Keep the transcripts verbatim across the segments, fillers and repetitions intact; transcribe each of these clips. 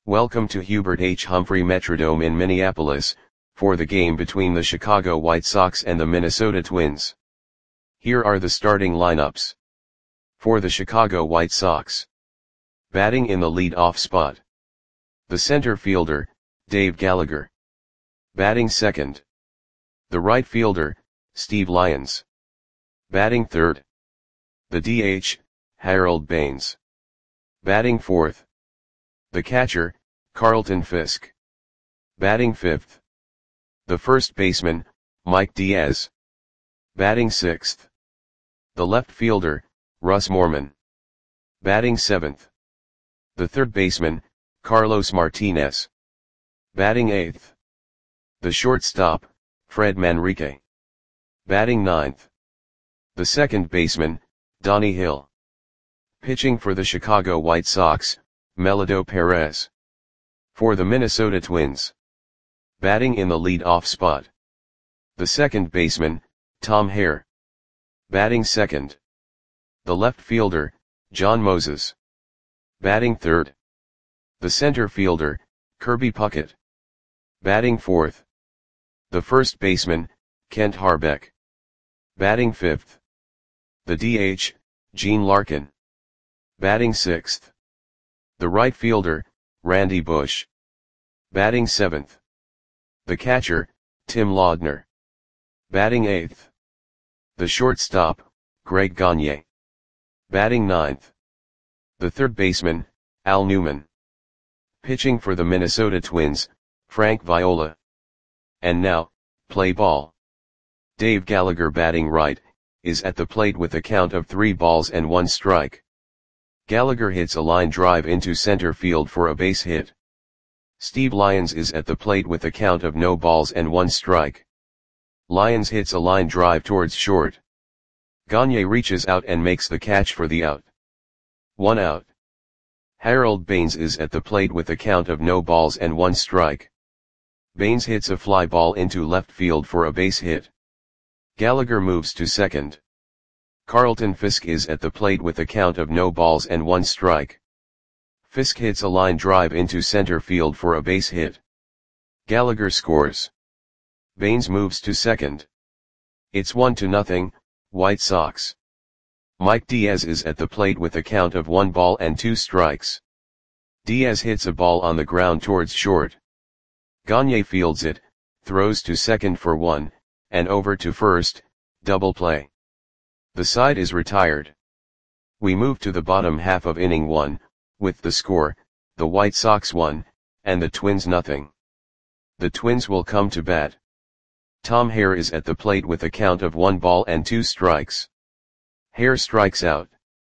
Welcome to Hubert H. Humphrey Metrodome in Minneapolis, for the game between the Chicago White Sox and the Minnesota Twins. Here are the starting lineups. For the Chicago White Sox. Batting in the lead-off spot. The center fielder, Dave Gallagher. Batting second. The right fielder, Steve Lyons. Batting third. The D H, Harold Baines. Batting fourth. The catcher, Carlton Fisk. Batting fifth. The first baseman, Mike Diaz. Batting sixth. The left fielder, Russ Morman. Batting seventh. The third baseman, Carlos Martinez. Batting eighth. The shortstop, Fred Manrique. Batting ninth. The second baseman, Donnie Hill. Pitching for the Chicago White Sox, Melido Perez. For the Minnesota Twins. Batting in the lead-off spot. The second baseman, Tom Hare. Batting second. The left fielder, John Moses. Batting third. The center fielder, Kirby Puckett. Batting fourth. The first baseman, Kent Harbeck. Batting fifth. The D H, Gene Larkin. Batting sixth. The right fielder, Randy Bush. Batting seventh. The catcher, Tim Laudner. Batting eighth. The shortstop, Greg Gagne. Batting ninth. The third baseman, Al Newman. Pitching for the Minnesota Twins, Frank Viola. And now, play ball. Dave Gallagher batting right, is at the plate with a count of three balls and one strike. Gallagher hits a line drive into center field for a base hit. Steve Lyons is at the plate with a count of no balls and one strike. Lyons hits a line drive towards short. Gagne reaches out and makes the catch for the out. One out. Harold Baines is at the plate with a count of no balls and one strike. Baines hits a fly ball into left field for a base hit. Gallagher moves to second. Carlton Fisk is at the plate with a count of no balls and one strike. Fisk hits a line drive into center field for a base hit. Gallagher scores. Baines moves to second. It's one to nothing, White Sox. Mike Diaz is at the plate with a count of one ball and two strikes. Diaz hits a ball on the ground towards short. Gagne fields it, throws to second for one, and over to first, double play. The side is retired. We move to the bottom half of inning one, with the score, the White Sox one, and the Twins nothing. The Twins will come to bat. Tom Hare is at the plate with a count of one ball and two strikes. Hare strikes out.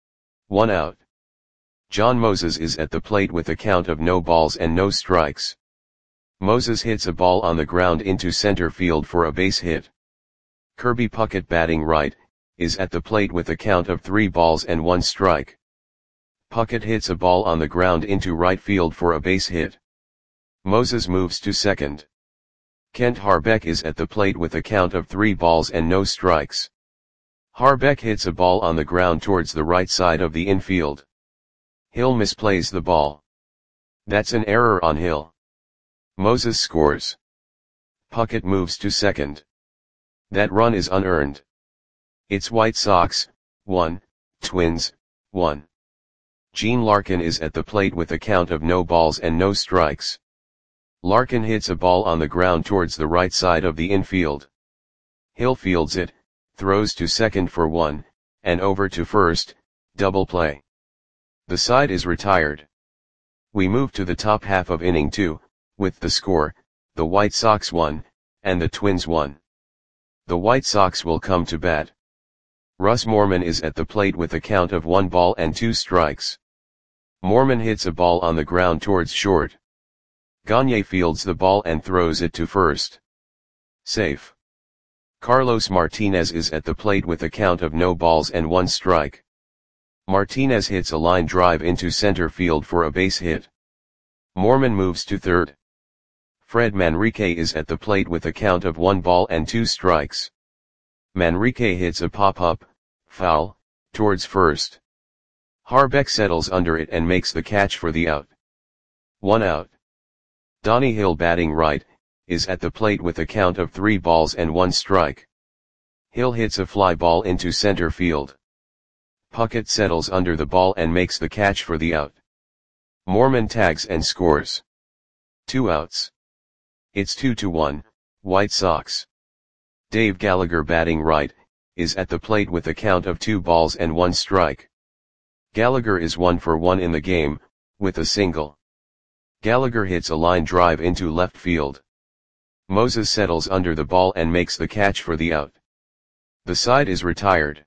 One out. John Moses is at the plate with a count of no balls and no strikes. Moses hits a ball on the ground into center field for a base hit. Kirby Puckett batting right, is at the plate with a count of three balls and one strike. Puckett hits a ball on the ground into right field for a base hit. Moses moves to second. Kent Harbeck is at the plate with a count of three balls and no strikes. Harbeck hits a ball on the ground towards the right side of the infield. Hill misplays the ball. That's an error on Hill. Moses scores. Puckett moves to second. That run is unearned. It's White Sox, one, Twins, one. Gene Larkin is at the plate with a count of no balls and no strikes. Larkin hits a ball on the ground towards the right side of the infield. Hill fields it, throws to second for one, and over to first, double play. The side is retired. We move to the top half of inning two, with the score, the White Sox one, and the Twins one. The White Sox will come to bat. Russ Morman is at the plate with a count of one ball and two strikes. Morman hits a ball on the ground towards short. Gagne fields the ball and throws it to first. Safe. Carlos Martinez is at the plate with a count of no balls and one strike. Martinez hits a line drive into center field for a base hit. Morman moves to third. Fred Manrique is at the plate with a count of one ball and two strikes. Manrique hits a pop-up, foul, towards first. Harbeck settles under it and makes the catch for the out. one out. Donnie Hill batting right, is at the plate with a count of three balls and one strike. Hill hits a fly ball into center field. Puckett settles under the ball and makes the catch for the out. Moorman tags and scores. Two outs. It's two to one, White Sox. Dave Gallagher batting right, is at the plate with a count of two balls and one strike. Gallagher is one for one in the game, with a single. Gallagher hits a line drive into left field. Moses settles under the ball and makes the catch for the out. The side is retired.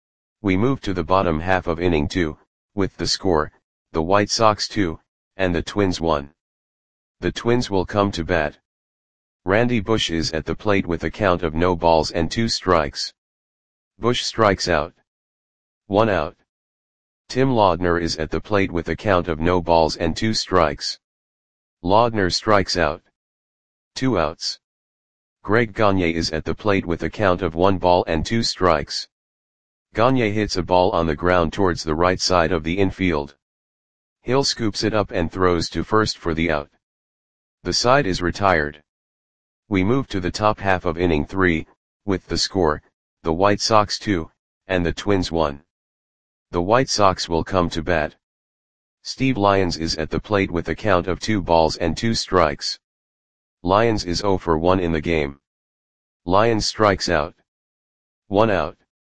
We move to the bottom half of inning two, with the score, the White Sox two, and the Twins one. The Twins will come to bat. Randy Bush is at the plate with a count of no balls and two strikes. Bush strikes out. One out. Tim Laudner is at the plate with a count of no balls and two strikes. Laudner strikes out. Two outs. Greg Gagne is at the plate with a count of one ball and two strikes. Gagne hits a ball on the ground towards the right side of the infield. Hill scoops it up and throws to first for the out. The side is retired. We move to the top half of inning three, with the score, the White Sox two, and the Twins one. The White Sox will come to bat. Steve Lyons is at the plate with a count of two balls and two strikes. Lyons is oh for one in the game. Lyons strikes out. One out.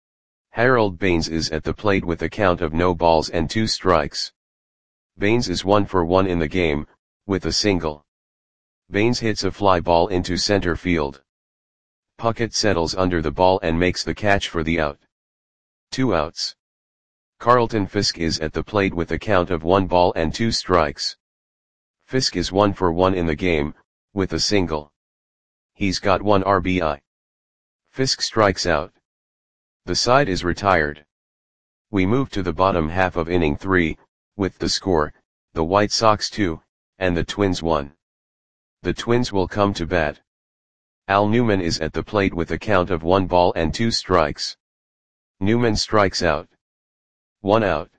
Harold Baines is at the plate with a count of no balls and two strikes. Baines is one for one in the game, with a single. Baines hits a fly ball into center field. Puckett settles under the ball and makes the catch for the out. Two outs. Carlton Fisk is at the plate with a count of one ball and two strikes. Fisk is one for one in the game, with a single. He's got one R B I. Fisk strikes out. The side is retired. We move to the bottom half of inning three, with the score, the White Sox two, and the Twins one. The Twins will come to bat. Al Newman is at the plate with a count of one ball and two strikes. Newman strikes out. One out.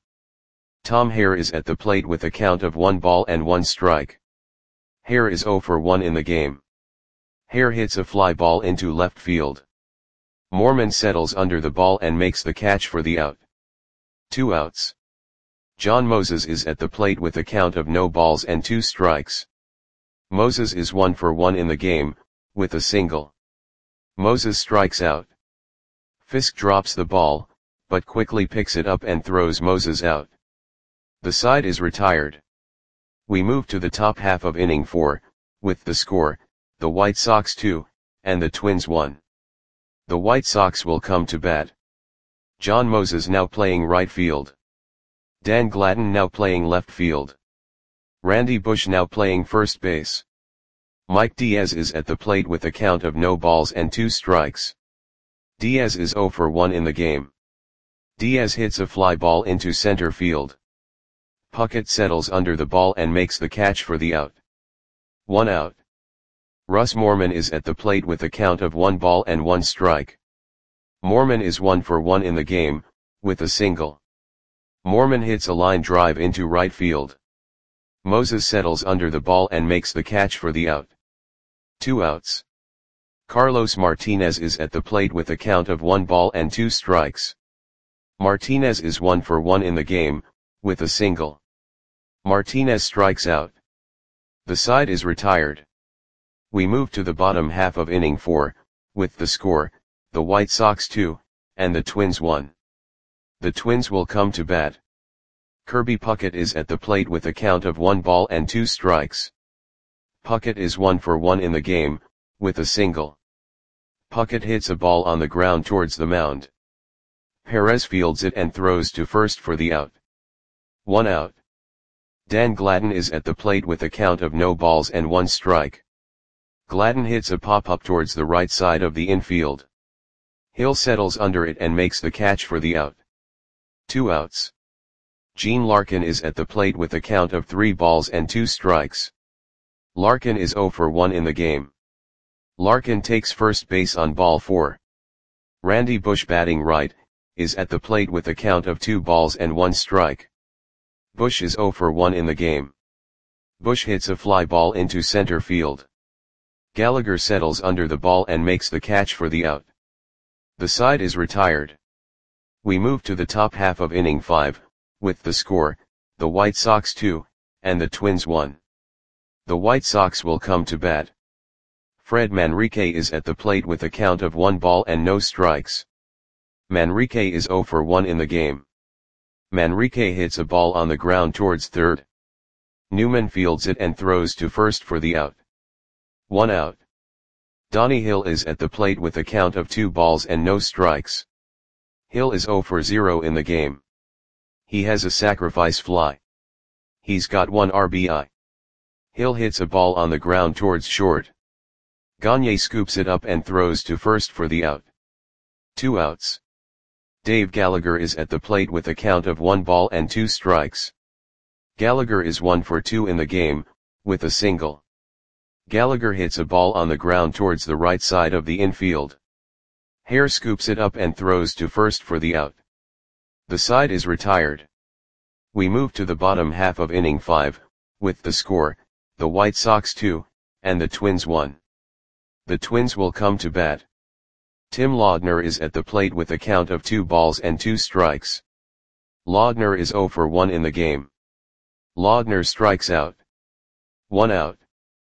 Tom Hare is at the plate with a count of one ball and one strike. Hare is oh for one in the game. Hare hits a fly ball into left field. Moorman settles under the ball and makes the catch for the out. Two outs. John Moses is at the plate with a count of no balls and two strikes. Moses is one for one in the game, with a single. Moses strikes out. Fisk drops the ball, but quickly picks it up and throws Moses out. The side is retired. We move to the top half of inning four, with the score, the White Sox two, and the Twins one. The White Sox will come to bat. John Moses now playing right field. Dan Gladden now playing left field. Randy Bush now playing first base. Mike Diaz is at the plate with a count of no balls and two strikes. Diaz is oh for one in the game. Diaz hits a fly ball into center field. Puckett settles under the ball and makes the catch for the out. One out. Russ Moorman is at the plate with a count of one ball and one strike. Moorman is one for one in the game, with a single. Moorman hits a line drive into right field. Moses settles under the ball and makes the catch for the out. Two outs. Carlos Martinez is at the plate with a count of one ball and two strikes. Martinez is one for one in the game, with a single. Martinez strikes out. The side is retired. We move to the bottom half of inning four, with the score, the White Sox two, and the Twins one. The Twins will come to bat. Kirby Puckett is at the plate with a count of one ball and two strikes. Puckett is one for one in the game, with a single. Puckett hits a ball on the ground towards the mound. Perez fields it and throws to first for the out. One out. Dan Gladden is at the plate with a count of no balls and one strike. Gladden hits a pop-up towards the right side of the infield. Hill settles under it and makes the catch for the out. Two outs. Gene Larkin is at the plate with a count of three balls and two strikes. Larkin is oh for one in the game. Larkin takes first base on ball four. Randy Bush batting right, is at the plate with a count of two balls and one strike. Bush is oh for one in the game. Bush hits a fly ball into center field. Gallagher settles under the ball and makes the catch for the out. The side is retired. We move to the top half of inning five, with the score, the White Sox two, and the Twins one. The White Sox will come to bat. Fred Manrique is at the plate with a count of one ball and no strikes. Manrique is zero for one in the game. Manrique hits a ball on the ground towards third. Newman fields it and throws to first for the out. One out. Donnie Hill is at the plate with a count of two balls and no strikes. Hill is zero for zero in the game. He has a sacrifice fly. He's got one R B I. Hill hits a ball on the ground towards short. Gagne scoops it up and throws to first for the out. Two outs. Dave Gallagher is at the plate with a count of one ball and two strikes. Gallagher is one for two in the game, with a single. Gallagher hits a ball on the ground towards the right side of the infield. Hare scoops it up and throws to first for the out. The side is retired. We move to the bottom half of inning five, with the score, the White Sox two, and the Twins one. The Twins will come to bat. Tim Laudner is at the plate with a count of two balls and two strikes. Laudner is zero for one in the game. Laudner strikes out. One out.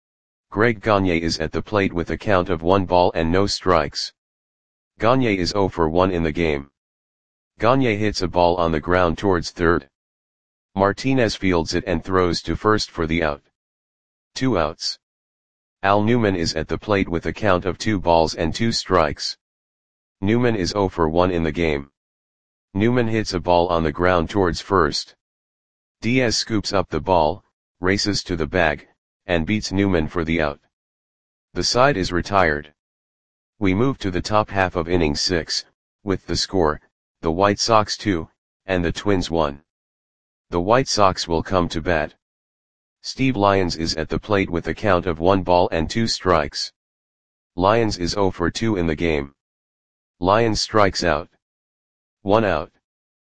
Greg Gagne is at the plate with a count of one ball and no strikes. Gagne is zero for one in the game. Gagne hits a ball on the ground towards third. Martinez fields it and throws to first for the out. Two outs. Al Newman is at the plate with a count of two balls and two strikes. Newman is zero for one in the game. Newman hits a ball on the ground towards first. Diaz scoops up the ball, races to the bag, and beats Newman for the out. The side is retired. We move to the top half of inning six, with the score, the White Sox two, and the Twins one. The White Sox will come to bat. Steve Lyons is at the plate with a count of one ball and two strikes. Lyons is zero for two in the game. Lyons strikes out. One out.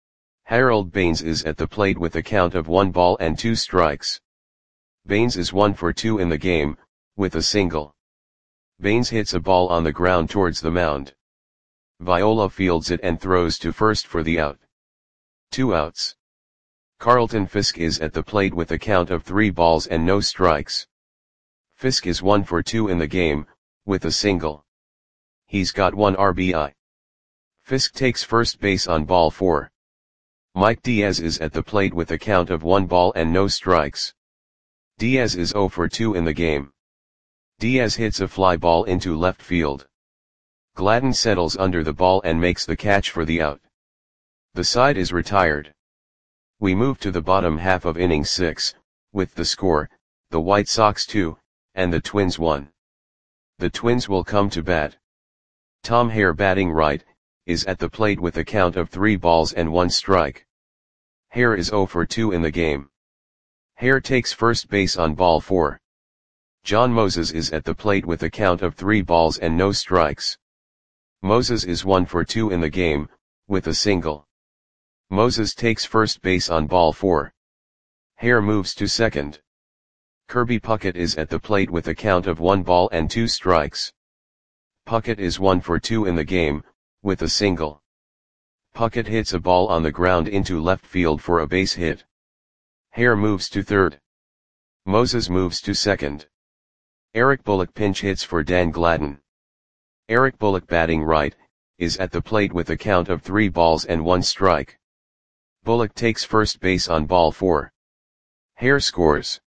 Harold Baines is at the plate with a count of one ball and two strikes. Baines is one for two in the game, with a single. Baines hits a ball on the ground towards the mound. Viola fields it and throws to first for the out. Two outs. Carlton Fisk is at the plate with a count of three balls and no strikes. Fisk is one for two in the game, with a single. He's got one R B I. Fisk takes first base on ball four. Mike Diaz is at the plate with a count of one ball and no strikes. Diaz is zero for two in the game. Diaz hits a fly ball into left field. Gladden settles under the ball and makes the catch for the out. The side is retired. We move to the bottom half of inning six, with the score, the White Sox two, and the Twins one. The Twins will come to bat. Tom Hare, batting right, is at the plate with a count of three balls and one strike. Hare is zero for two in the game. Hare takes first base on ball four. John Moses is at the plate with a count of three balls and no strikes. Moses is one for two in the game, with a single. Moses takes first base on ball four. Hare moves to second. Kirby Puckett is at the plate with a count of one ball and two strikes. Puckett is one for two in the game, with a single. Puckett hits a ball on the ground into left field for a base hit. Hare moves to third. Moses moves to second. Eric Bullock pinch hits for Dan Gladden. Eric Bullock, batting right, is at the plate with a count of three balls and one strike. Bullock takes first base on ball four. Hare scores.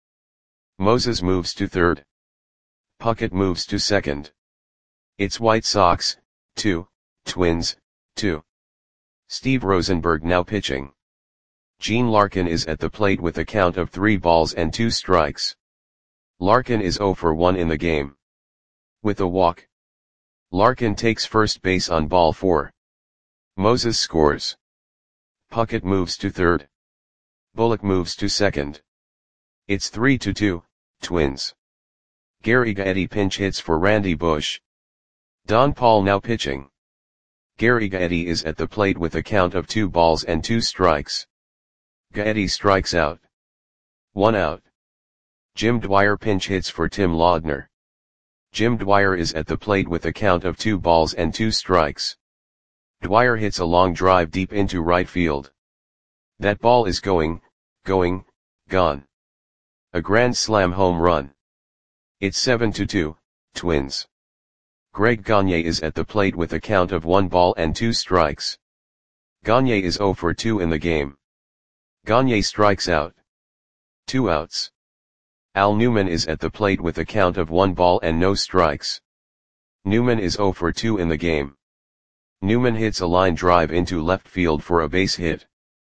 Moses moves to third. Puckett moves to second. It's White Sox, two, Twins, two. Steve Rosenberg now pitching. Gene Larkin is at the plate with a count of three balls and two strikes. Larkin is zero for one in the game. With a walk. Larkin takes first base on ball four. Moses scores. Puckett moves to third. Bullock moves to second. It's three to two, Twins. Gary Gaetti pinch hits for Randy Bush. Don Paul now pitching. Gary Gaetti is at the plate with a count of two balls and two strikes. Gaetti strikes out. One out. Jim Dwyer pinch hits for Tim Laudner. Jim Dwyer is at the plate with a count of two balls and two strikes. Dwyer hits a long drive deep into right field. That ball is going, going, gone. A grand slam home run. It's seven to two, Twins. Greg Gagne is at the plate with a count of one ball and two strikes. Gagne is zero for two in the game. Gagne strikes out. Two outs. Al Newman is at the plate with a count of one ball and no strikes. Newman is zero for two in the game. Newman hits a line drive into left field for a base hit.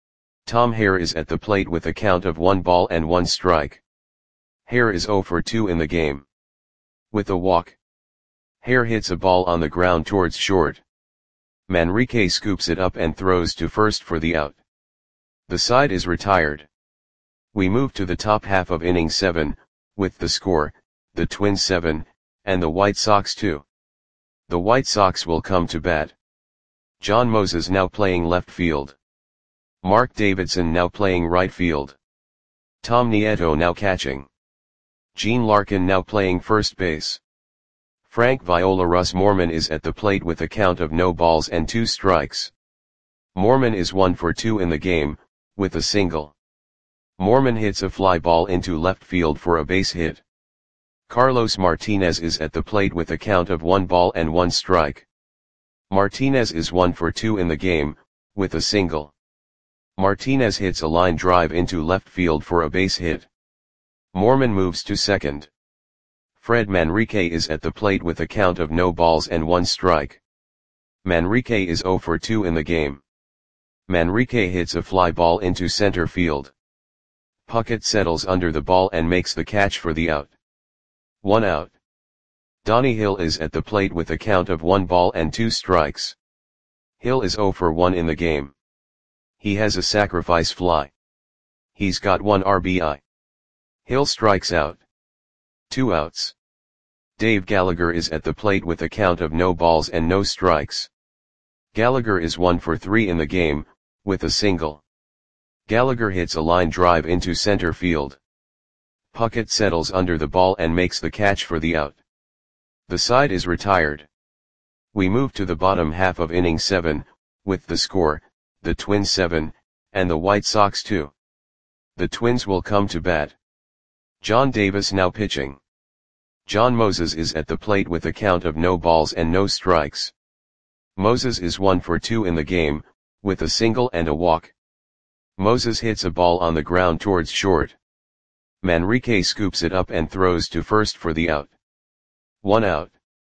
Tom Hare is at the plate with a count of one ball and one strike. Hare is zero for two in the game. With a walk. Hare hits a ball on the ground towards short. Manrique scoops it up and throws to first for the out. The side is retired. We move to the top half of inning seven, with the score, the Twins seven, and the White Sox two. The White Sox will come to bat. John Moses now playing left field. Mark Davidson now playing right field. Tom Nieto now catching. Gene Larkin now playing first base. Frank Viola Russ Moorman is at the plate with a count of no balls and two strikes. Moorman is one for two in the game, with a single. Moorman hits a fly ball into left field for a base hit. Carlos Martinez is at the plate with a count of one ball and one strike. Martinez is one for two in the game, with a single. Martinez hits a line drive into left field for a base hit. Moorman moves to second. Fred Manrique is at the plate with a count of no balls and one strike. Manrique is zero for two in the game. Manrique hits a fly ball into center field. Puckett settles under the ball and makes the catch for the out. One out. Donnie Hill is at the plate with a count of one ball and two strikes. Hill is zero for one in the game. He has a sacrifice fly. He's got one R B I. Hill strikes out. Two outs. Dave Gallagher is at the plate with a count of no balls and no strikes. Gallagher is one for three in the game, with a single. Gallagher hits a line drive into center field. Puckett settles under the ball and makes the catch for the out. The side is retired. We move to the bottom half of inning seven, with the score, the Twins seven, and the White Sox two. The Twins will come to bat. John Davis now pitching. John Moses is at the plate with a count of no balls and no strikes. Moses is one for two in the game, with a single and a walk. Moses hits a ball on the ground towards short. Manrique scoops it up and throws to first for the out. One out.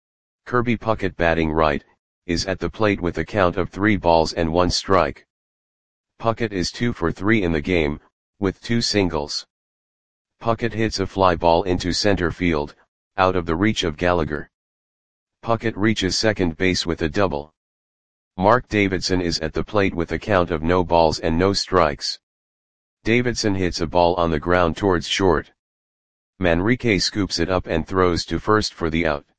Kirby Puckett batting right, is at the plate with a count of three balls and one strike. Puckett is two for three in the game, with two singles. Puckett hits a fly ball into center field, out of the reach of Gallagher. Puckett reaches second base with a double. Mark Davidson is at the plate with a count of no balls and no strikes. Davidson hits a ball on the ground towards short. Manrique scoops it up and throws to first for the out.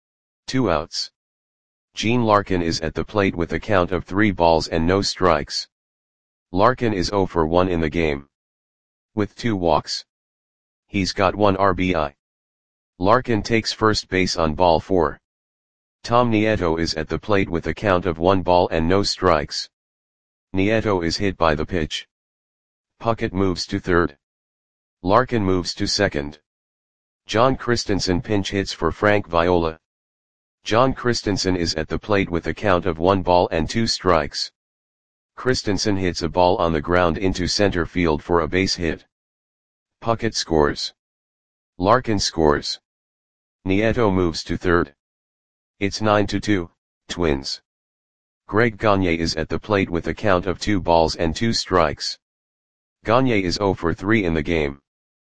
Two outs. Gene Larkin is at the plate with a count of three balls and no strikes. Larkin is zero for one in the game. With two walks. He's got one R B I. Larkin takes first base on ball four. Tom Nieto is at the plate with a count of one ball and no strikes. Nieto is hit by the pitch. Puckett moves to third. Larkin moves to second. John Christensen pinch hits for Frank Viola. John Christensen is at the plate with a count of one ball and two strikes. Christensen hits a ball on the ground into center field for a base hit. Puckett scores. Larkin scores. Nieto moves to third. It's nine to two, Twins. Greg Gagne is at the plate with a count of two balls and two strikes. Gagne is zero for three in the game.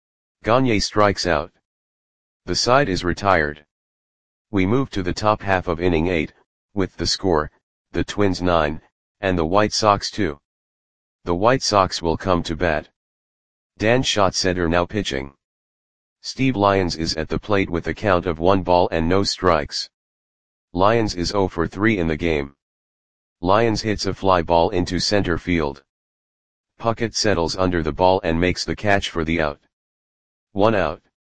Gagne strikes out. The side is retired. We move to the top half of inning eight, with the score, the Twins nine, and the White Sox two. The White Sox will come to bat. Dan Schatzeder now pitching. Steve Lyons is at the plate with a count of one ball and no strikes. Lyons is zero for three in the game. Lyons hits a fly ball into center field. Puckett settles under the ball and makes the catch for the out. One out.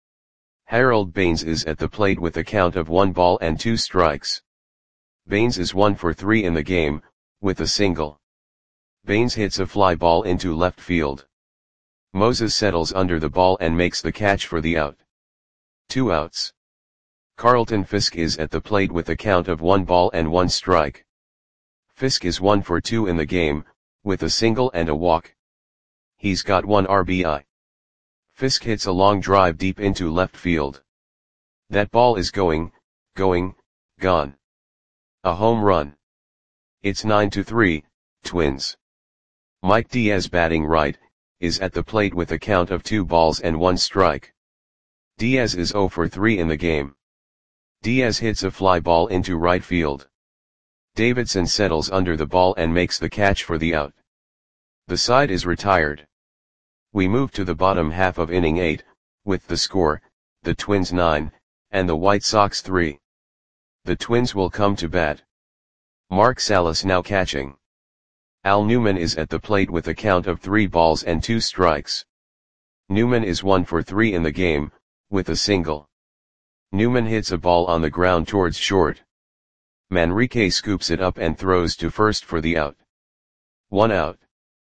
Harold Baines is at the plate with a count of one ball and two strikes. Baines is one for three in the game, with a single. Baines hits a fly ball into left field. Moses settles under the ball and makes the catch for the out. Two outs. Carlton Fisk is at the plate with a count of one ball and one strike. Fisk is one for two in the game, with a single and a walk. He's got one R B I. Fisk hits a long drive deep into left field. That ball is going, going, gone. A home run. It's nine to three, Twins. Mike Diaz, batting right, is at the plate with a count of two balls and one strike. Diaz is zero for three in the game. Diaz hits a fly ball into right field. Davidson settles under the ball and makes the catch for the out. The side is retired. We move to the bottom half of inning eight, with the score, the Twins nine, and the White Sox three. The Twins will come to bat. Mark Salas now catching. Al Newman is at the plate with a count of three balls and two strikes. Newman is one for three in the game, with a single. Newman hits a ball on the ground towards short. Manrique scoops it up and throws to first for the out. One out.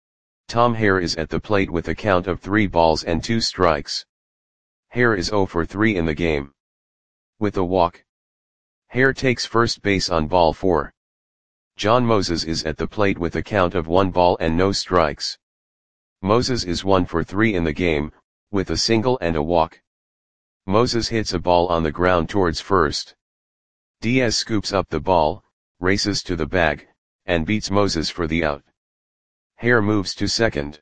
Tom Hare is at the plate with a count of three balls and two strikes. Hare is zero for three in the game. With a walk. Hare takes first base on ball four. John Moses is at the plate with a count of one ball and no strikes. Moses is one for three in the game, with a single and a walk. Moses hits a ball on the ground towards first. Diaz scoops up the ball, races to the bag, and beats Moses for the out. Hare moves to second.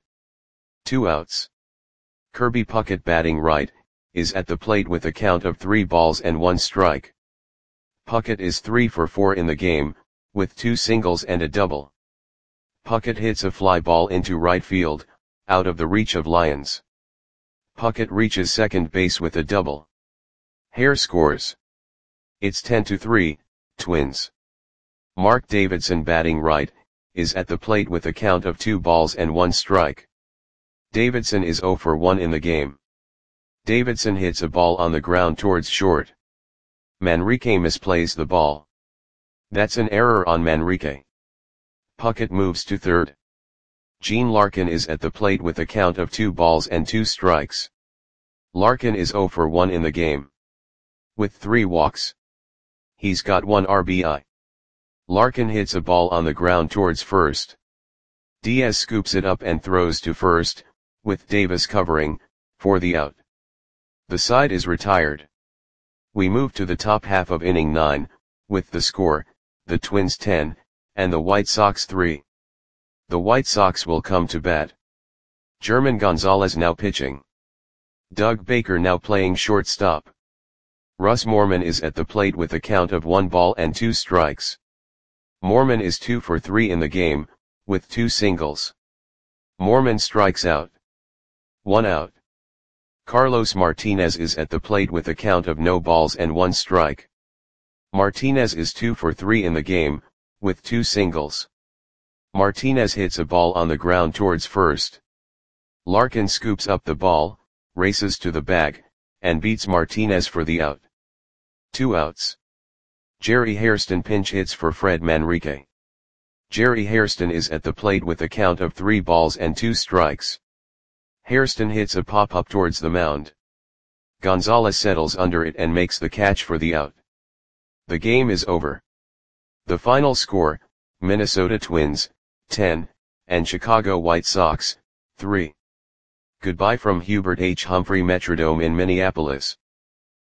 Two outs. Kirby Puckett, batting right, is at the plate with a count of three balls and one strike. Puckett is three for four in the game, with two singles and a double. Puckett hits a fly ball into right field, out of the reach of Lyons. Puckett reaches second base with a double. Hare scores. It's ten to three, Twins. Mark Davidson, batting right, is at the plate with a count of two balls and one strike. Davidson is zero for one in the game. Davidson hits a ball on the ground towards short. Manrique misplays the ball. That's an error on Manrique. Puckett moves to third. Gene Larkin is at the plate with a count of two balls and two strikes. Larkin is zero for one in the game. With three walks. He's got one R B I. Larkin hits a ball on the ground towards first. Diaz scoops it up and throws to first, with Davis covering, for the out. The side is retired. We move to the top half of inning nine, with the score, the Twins ten, and the White Sox three. The White Sox will come to bat. German Gonzalez now pitching. Doug Baker now playing shortstop. Russ Moorman is at the plate with a count of one ball and two strikes. Moorman is two for three in the game, with two singles. Moorman strikes out. One out. Carlos Martinez is at the plate with a count of no balls and one strike. Martinez is two for three in the game, with two singles. Martinez hits a ball on the ground towards first. Larkin scoops up the ball, races to the bag, and beats Martinez for the out. Two outs. Jerry Hairston pinch hits for Fred Manrique. Jerry Hairston is at the plate with a count of three balls and two strikes. Hairston hits a pop-up towards the mound. Gonzalez settles under it and makes the catch for the out. The game is over. The final score, Minnesota Twins, ten, and Chicago White Sox, three. Goodbye from Hubert H. Humphrey Metrodome in Minneapolis.